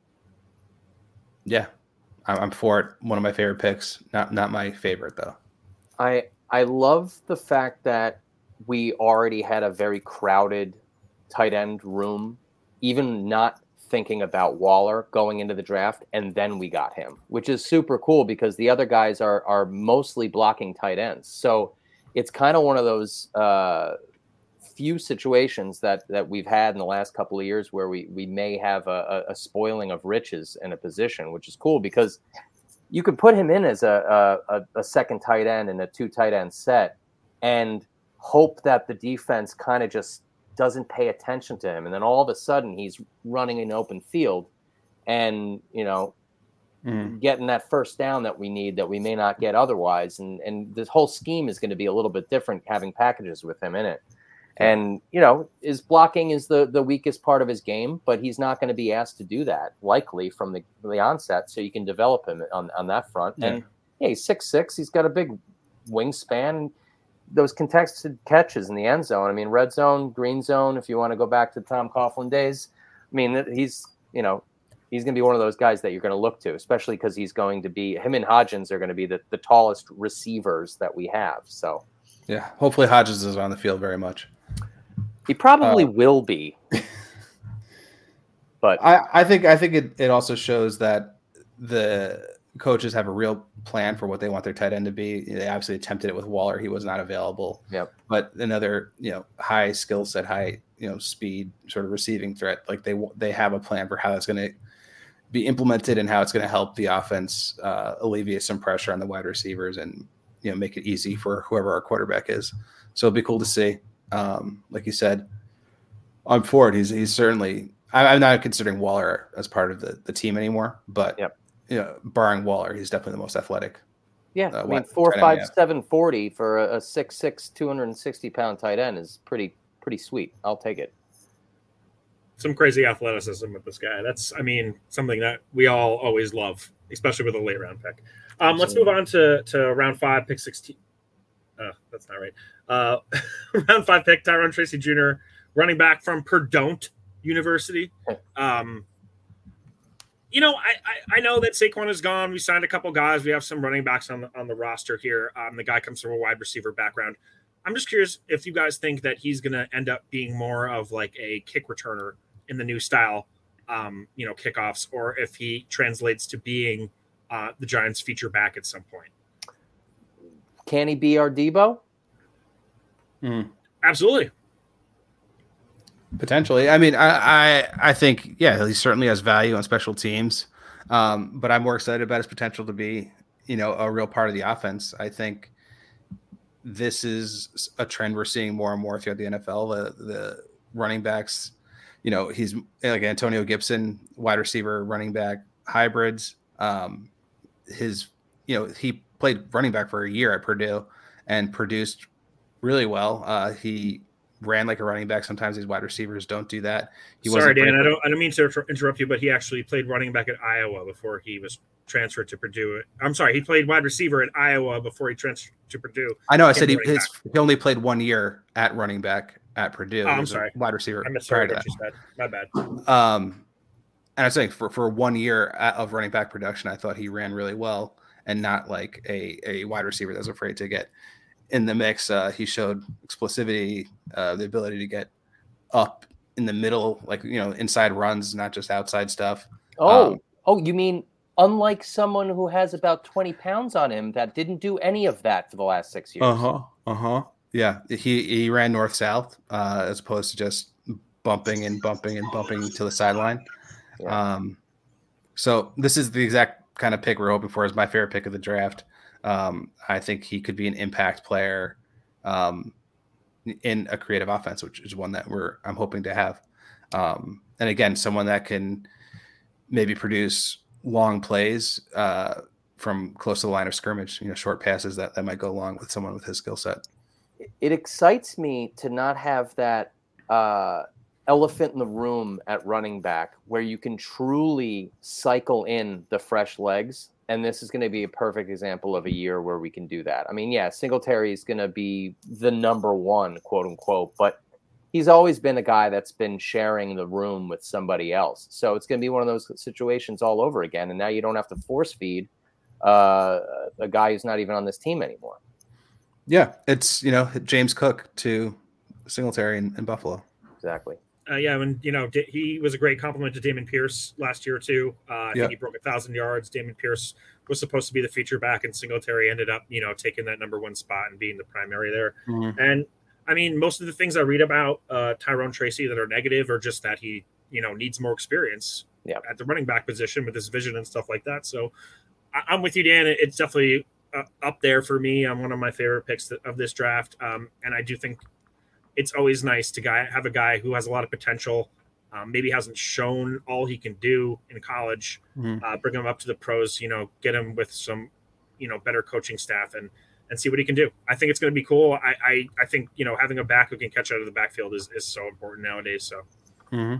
C: yeah, I'm for it. One of my favorite picks. Not not my favorite though.
B: I I love the fact that we already had a very crowded tight end room, even not thinking about Waller going into the draft, and then we got him, which is super cool because the other guys are are mostly blocking tight ends. So it's kind of one of those uh, few situations that that we've had in the last couple of years where we we may have a, a spoiling of riches in a position, which is cool because you could put him in as a a, a second tight end in a two tight end set and hope that the defense kind of just doesn't pay attention to him. And then all of a sudden he's running an open field and, you know, mm. getting that first down that we need that we may not get otherwise. And, and this whole scheme is going to be a little bit different having packages with him in it. And, you know, his blocking is the, the weakest part of his game, but he's not going to be asked to do that likely from the, from the onset. So you can develop him on, on that front. Yeah. And yeah, he's six six. He's got a big wingspan. Those contested catches in the end zone. I mean, red zone, green zone, if you want to go back to Tom Coughlin days. I mean, he's, you know, he's going to be one of those guys that you're going to look to, especially because he's going to be, him and Hodgins are going to be the, the tallest receivers that we have. So,
C: yeah, hopefully Hodgins is on the field very much.
B: He probably uh, will be. But
C: I, I think, I think it, it also shows that the coaches have a real plan for what they want their tight end to be. They obviously attempted it with Waller. He was not available.
B: Yep.
C: But another, you know, high skill set, high, you know, speed sort of receiving threat. Like they, they have a plan for how that's going to be implemented and how it's going to help the offense uh, alleviate some pressure on the wide receivers and, you know, make it easy for whoever our quarterback is. So it'd be cool to see. Um, like you said, I'm for it. He's, he's certainly, I, I'm not considering Waller as part of the, the team anymore, but
B: yep.
C: You know, barring Waller, he's definitely the most athletic.
B: Yeah, uh, I mean, four five seven forty for a, a six six, two hundred and sixty pound tight end is pretty pretty sweet. I'll take it.
A: Some crazy athleticism with this guy. That's, I mean, something that we all always love, especially with a late round pick. Um, let's move on to to round five, pick sixteen. Uh, that's not right. Uh, round five pick, Tyrone Tracy Junior, running back from Purdue University. Um, you know, I, I I know that Saquon is gone. We signed a couple guys. We have some running backs on the on the roster here. Um, the guy comes from a wide receiver background. I'm just curious if you guys think that he's going to end up being more of like a kick returner in the new style, um, you know, kickoffs, or if he translates to being uh, the Giants' feature back at some point.
B: Can he be our Debo?
C: Mm.
A: Absolutely.
C: Potentially. I mean, I, I I think, yeah, he certainly has value on special teams. Um, but I'm more excited about his potential to be, you know, a real part of the offense. I think this is a trend we're seeing more and more throughout the N F L. The the running backs, you know, he's like Antonio Gibson, wide receiver, running back hybrids. Um, his, you know, he played running back for a year at Purdue and produced really well. Uh, he ran like a running back. Sometimes these wide receivers don't do that. He
A: Sorry, Dan, I don't, I don't mean to interrupt you, but he actually played running back at Iowa before he was transferred to Purdue. I'm sorry, he played wide receiver at Iowa before he transferred to Purdue.
C: I know. I said he his, he only played one year at running back at Purdue.
A: Oh, I'm sorry,
C: wide receiver.
A: I misheard what you said. My bad.
C: Um, and I was saying for for one year of running back production, I thought he ran really well and not like a a wide receiver that was afraid to get in the mix. Uh, he showed explosivity, uh, the ability to get up in the middle, like, you know, inside runs, not just outside stuff.
B: Oh,
C: um,
B: oh, you mean unlike someone who has about twenty pounds on him that didn't do any of that for the last six years.
C: Uh-huh. Uh-huh. Yeah. He, he ran north-south uh, as opposed to just bumping and bumping and bumping to the sideline. Yeah. Um, so this is the exact kind of pick we're hoping for. Is my favorite pick of the draft. Um, I think he could be an impact player um, in a creative offense, which is one that we're I'm hoping to have. Um, and again, someone that can maybe produce long plays uh, from close to the line of scrimmage, you know, short passes that, that might go along with someone with his skill set.
B: It excites me to not have that uh, elephant in the room at running back where you can truly cycle in the fresh legs. And this is going to be a perfect example of a year where we can do that. I mean, yeah, Singletary is going to be the number one, quote unquote, but he's always been a guy that's been sharing the room with somebody else. So it's going to be one of those situations all over again. And now you don't have to force feed uh, a guy who's not even on this team anymore.
C: Yeah, it's, you know, James Cook to Singletary in, in Buffalo.
B: Exactly.
A: Uh, yeah, and you know, he was a great compliment to Dameon Pierce last year too. Uh, I
C: yeah.
A: think he broke a thousand yards. Dameon Pierce was supposed to be the feature back, and Singletary ended up, you know, taking that number one spot and being the primary there.
C: Mm-hmm.
A: And I mean, most of the things I read about uh, Tyrone Tracy that are negative are just that he, you know, needs more experience
B: yeah.
A: at the running back position with his vision and stuff like that. So I- I'm with you, Dan. It's definitely uh, up there for me. I'm one of my favorite picks of this draft, um, and I do think it's always nice to guy have a guy who has a lot of potential, um, maybe hasn't shown all he can do in college,
C: mm-hmm.
A: uh, bring him up to the pros, you know, get him with some, you know, better coaching staff and, and see what he can do. I think it's going to be cool. I, I, I think, you know, having a back who can catch out of the backfield is, is so important nowadays. So
C: mm-hmm.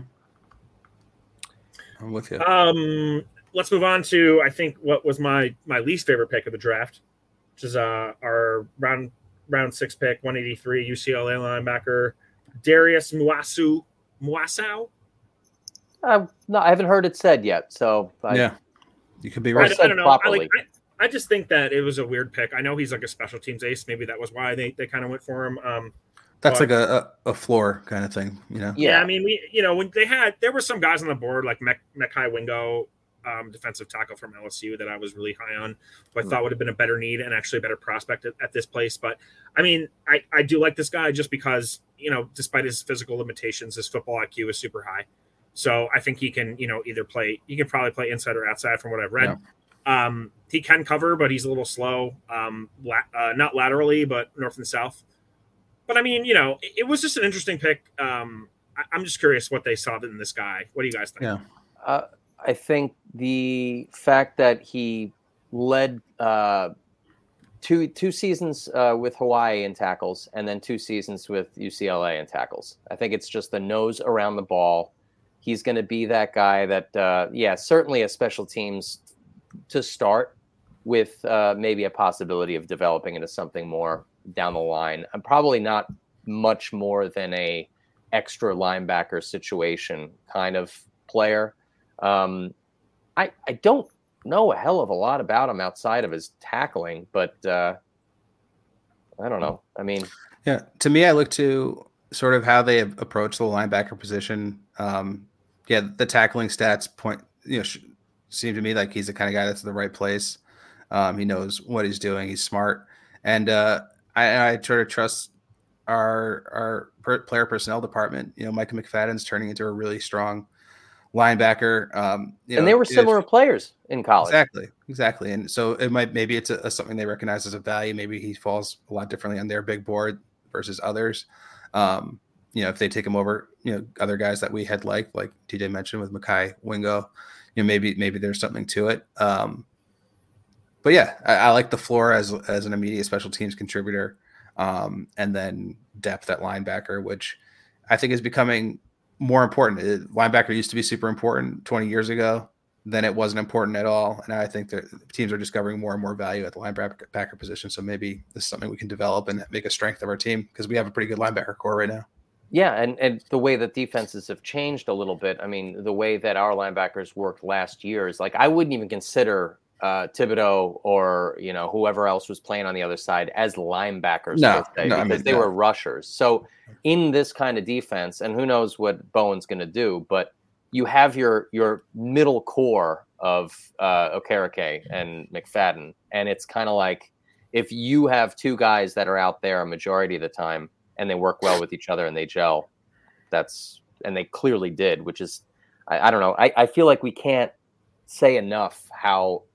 C: I'm with you.
A: Um, let's move on to, I think, what was my, my least favorite pick of the draft, which is uh, our round round six pick, one eighty-three, U C L A linebacker, Darius Muasu, Muasau.
B: Uh, no, I haven't heard it said yet. So I,
C: yeah, you could be right.
A: I, I don't know. I, like, I, I just think that it was a weird pick. I know he's like a special teams ace. Maybe that was why they, they kind of went for him. Um,
C: That's
A: but,
C: like a, a, a floor kind of thing, you know?
A: Yeah, I mean, we, you know, when they had, there were some guys on the board like Mek- Mekai Wingo, Um, defensive tackle from L S U that I was really high on, who I mm-hmm. thought would have been a better need and actually a better prospect at, at this place. But I mean, I, I do like this guy just because, you know, despite his physical limitations, his football I Q is super high. So I think he can, you know, either play, he can probably play inside or outside from what I've read. Yeah. Um, he can cover, but he's a little slow, um, la- uh, not laterally, but north and south. But I mean, you know, it, it was just an interesting pick. Um, I, I'm just curious what they saw in this guy. What do you guys think?
C: Yeah.
B: Uh, I think the fact that he led uh, two two seasons uh, with Hawaii in tackles and then two seasons with U C L A in tackles. I think it's just the nose around the ball. He's going to be that guy that, uh, yeah, certainly a special teams to start. with uh, maybe a possibility of developing into something more down the line. I'm probably not much more than a extra linebacker situation kind of player. Um, I, I don't know a hell of a lot about him outside of his tackling, but uh, I don't know. I mean,
C: yeah, to me, I look to sort of how they approach the linebacker position. Um, yeah, the tackling stats point, you know, sh- seem to me like he's the kind of guy that's in the right place. Um, he knows what he's doing. He's smart, and uh, I, I try to trust our our per- player personnel department. You know, Micah McFadden's turning into a really strong linebacker. Um, you
B: and
C: know,
B: they were similar
C: if,
B: players in college.
C: Exactly, exactly. And so it might maybe it's a, a something they recognize as a value. Maybe he falls a lot differently on their big board versus others. Um, you know, if they take him over, you know, other guys that we had liked, like T J mentioned with Mekhi Wingo, you know, maybe maybe there's something to it. Um, but yeah, I, I like the floor as as an immediate special teams contributor, um, and then depth at linebacker, which I think is becoming more important. It, linebacker used to be super important twenty years ago. Then it wasn't important at all. And I think that teams are discovering more and more value at the linebacker position. So maybe this is something we can develop and make a strength of our team because we have a pretty good linebacker core right now.
B: Yeah, and, and the way that defenses have changed a little bit. I mean, the way that our linebackers worked last year is like I wouldn't even consider uh, Thibodeau or you know whoever else was playing on the other side as linebackers
C: no,
B: per se,
C: no,
B: because
C: I mean,
B: they
C: no.
B: were rushers. So in this kind of defense, and who knows what Bowen's going to do, but you have your your middle core of uh, Okereke and McFadden, and it's kind of like if you have two guys that are out there a majority of the time and they work well with each other and they gel, that's and they clearly did, which is I, I don't know. I, I feel like we can't say enough how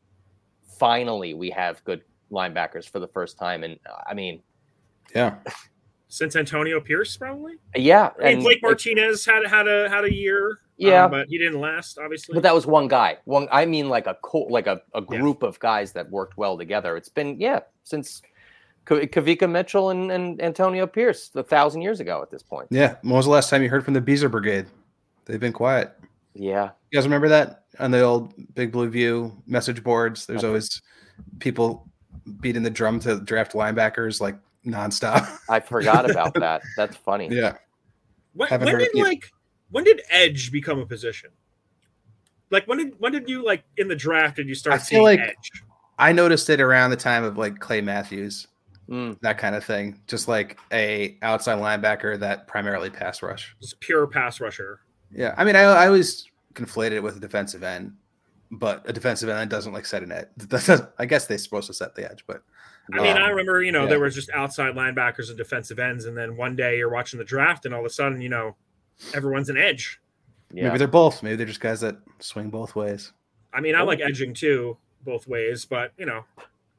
B: finally we have good linebackers for the first time, and I mean,
C: yeah.
A: Since Antonio Pierce, probably.
B: Yeah,
A: I mean,
B: and
A: Blake Martinez had had a had a year.
B: Yeah,
A: um, but he didn't last, obviously.
B: But that was one guy. One, I mean, like a co- like a, a group yeah. of guys that worked well together. It's been yeah since Kavika Mitchell and, and Antonio Pierce a thousand years ago at this point.
C: Yeah, when was the last time you heard from the Beezer Brigade? They've been quiet.
B: Yeah,
C: you guys remember that on the old Big Blue View message boards? There's always people beating the drum to draft linebackers like nonstop.
B: I forgot about that. That's funny.
C: Yeah.
A: When, when did like when did edge become a position? Like when did when did you like in the draft did you start
C: I
A: seeing
C: feel like
A: edge?
C: I noticed it around the time of like Clay Matthews,
B: mm.
C: that kind of thing. Just like a outside linebacker that primarily pass rush.
A: Just pure pass rusher.
C: Yeah, I mean, I I always conflated it with a defensive end, but a defensive end doesn't like set an edge. I guess they're supposed to set the edge, but.
A: I mean,
C: um,
A: I remember, you know,
C: yeah.
A: there was just outside linebackers and defensive ends, and then one day you're watching the draft, and all of a sudden, you know, everyone's an edge.
B: Yeah.
C: Maybe they're both. Maybe they're just guys that swing both ways.
A: I mean, I like edging too, both ways, but you know,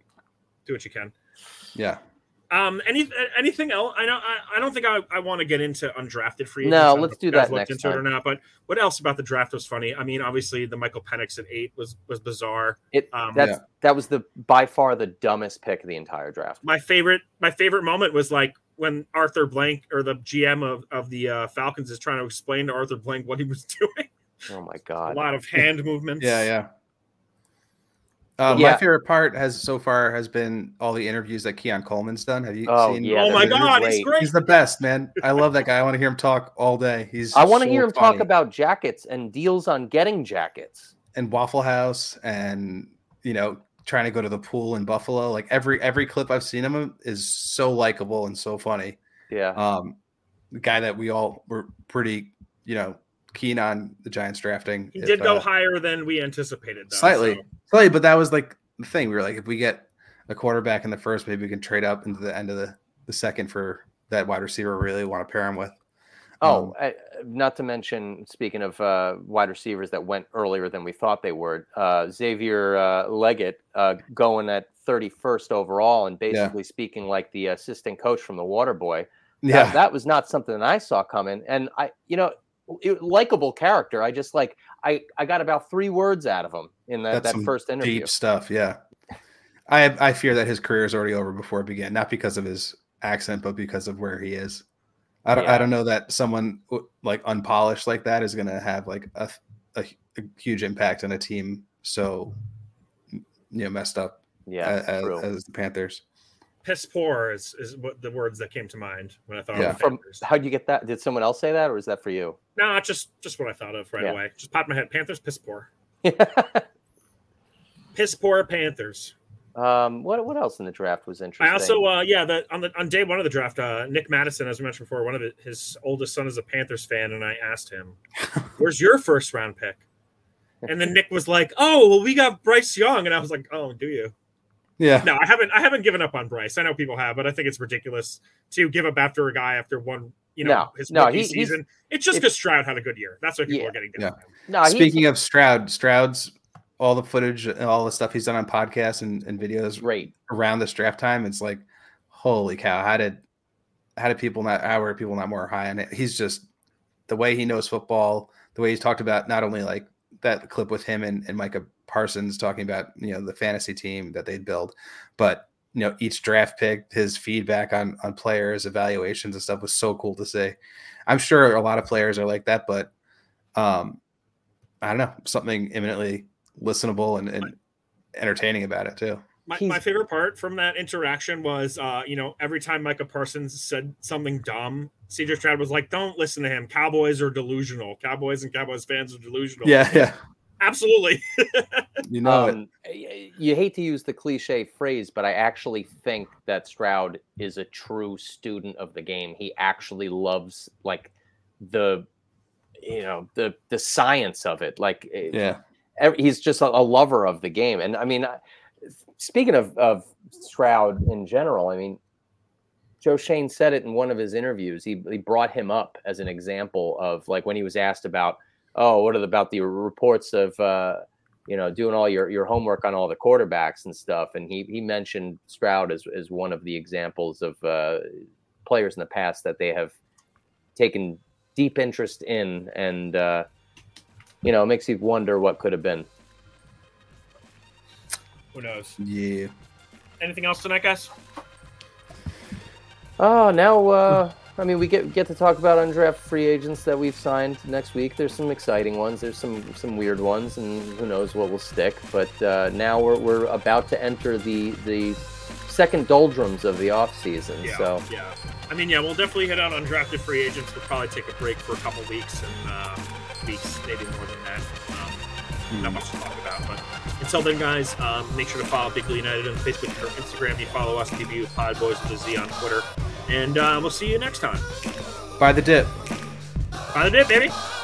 A: do what you can.
C: Yeah.
A: Um. Any anything else? I know. I, I don't think I, I want to get into undrafted free agents.
B: No, let's do that next
A: into
B: time.
A: It or not? But what else about the draft was funny? I mean, obviously the Michael Penix at eight was was bizarre.
B: It
A: um,
B: that's
C: yeah.
B: that was the by far the dumbest pick of the entire draft.
A: My favorite my favorite moment was like when Arthur Blank or the G M of of the uh, Falcons is trying to explain to Arthur Blank what he was doing.
B: Oh my god!
A: A lot of hand movements.
C: Yeah, yeah. Um,
B: yeah.
C: My favorite part has so far has been all the interviews that Keon Coleman's done. Have you
B: oh,
C: seen?
B: Yeah,
A: oh my
B: great.
A: god, he's great.
C: He's the best, man. I love that guy. I want to hear him talk all day. He's.
B: I want to
C: so
B: hear him
C: funny.
B: talk about jackets and deals on getting jackets
C: and Waffle House, and you know, trying to go to the pool in Buffalo. Like every every clip I've seen him is so likable and so funny.
B: Yeah.
C: Um, the guy that we all were pretty, you know, keen on the Giants drafting.
A: He
C: if,
A: did go
C: uh,
A: higher than we anticipated, though,
C: slightly,
A: so.
C: slightly, but that was like the thing. We were like, if we get a quarterback in the first, maybe we can trade up into the end of the, the second for that wide receiver we really want to pair him with.
B: Oh,
C: Um,
B: I, not to mention, speaking of uh, wide receivers that went earlier than we thought they would, uh, Xavier uh, Leggett uh, going at thirty-first overall and basically yeah. speaking like the assistant coach from the Waterboy.
C: Yeah,
B: that, that was not something that I saw coming. And I, you know, it, likable character. I just like I, I got about three words out of him in that, that first interview.
C: Deep stuff. Yeah, I I fear that his career is already over before it began, not because of his accent, but because of where he is. I don't. Yeah. I don't know that someone like unpolished like that is going to have like a, a, a huge impact on a team so you know messed up.
B: Yeah,
C: as,
B: true.
C: as the Panthers.
A: Piss poor is, is what the words that came to mind when I thought
C: Yeah.
A: of the
B: From
A: Panthers.
B: how'd you get that? Did someone else say that, or is that for you?
A: No, just just what I thought of right
B: Yeah.
A: away. Just popped in my head. Panthers piss poor. Piss poor Panthers.
B: um, what what else in the draft was interesting?
A: I also, uh, yeah, the on the on day one of the draft, uh, Nick Madison, as I mentioned before, one of the, his oldest son is a Panthers fan, and I asked him, "Where's your first round pick?" And then Nick was like, "Oh, well, we got Bryce Young," and I was like, "Oh, do you?"
C: Yeah.
A: No, I haven't. I haven't given up on Bryce. I know people have, but I think it's ridiculous to give up after a guy after one, you know,
B: No,
A: his
B: no,
A: rookie
B: he-
A: season. It's just because Stroud had a good year. That's why people
B: Yeah.
A: are getting down.
C: Yeah.
A: on him.
B: no, he's-
C: Speaking of Stroud, Stroud's all the footage and all the stuff he's done on podcasts and, and videos
B: great.
C: around this draft time, it's like, holy cow! How did how did people not? How were people not more high on it? He's just the way he knows football, the way he's talked about not only like that clip with him and, and Micah Parsons talking about, you know, the fantasy team that they'd build, but you know, each draft pick, his feedback on on players, evaluations and stuff was so cool to see. I'm sure a lot of players are like that, but um, I don't know, something eminently listenable and, and entertaining about it too.
A: My,
B: He's-
A: my favorite part from that interaction was, uh, you know, every time Micah Parsons said something dumb, C J Stroud was like, "Don't listen to him. Cowboys are delusional. Cowboys and Cowboys fans are delusional."
C: Yeah, yeah,
A: Absolutely.
C: you know it.
B: Um, y- you hate to use the cliche phrase, but I actually think that Stroud is a true student of the game. He actually loves like the, you know, the the science of it. Like, eh,
C: Yeah,
B: ev- he's just a, a lover of the game. And I mean, I- speaking of of Stroud in general, I mean, Joe Shane said it in one of his interviews. He he brought him up as an example of like when he was asked about, oh, what are the, about the reports of uh, you know, doing all your, your homework on all the quarterbacks and stuff, and he he mentioned Stroud as as one of the examples of uh, players in the past that they have taken deep interest in, and uh, you know, it makes you wonder what could have been.
A: Who knows?
C: yeah.
A: Anything else tonight, guys?
B: Oh, now, uh, I mean, we get get to talk about undrafted free agents that we've signed next week. There's some exciting ones. There's some some weird ones, and who knows what will stick. But uh, now we're we're about to enter the the second doldrums of the off season.
A: Yeah.
B: So
A: Yeah. I mean, yeah, we'll definitely hit out undrafted free agents. We'll probably take a break for a couple weeks and uh, weeks, maybe more than that. Um, Not much to talk about, but until then, guys, um, make sure to follow Big Blue United on Facebook or Instagram. You follow us, B B U Pod Boys with a Z on Twitter. And uh, we'll see you next time.
C: By the dip.
A: By the dip, baby.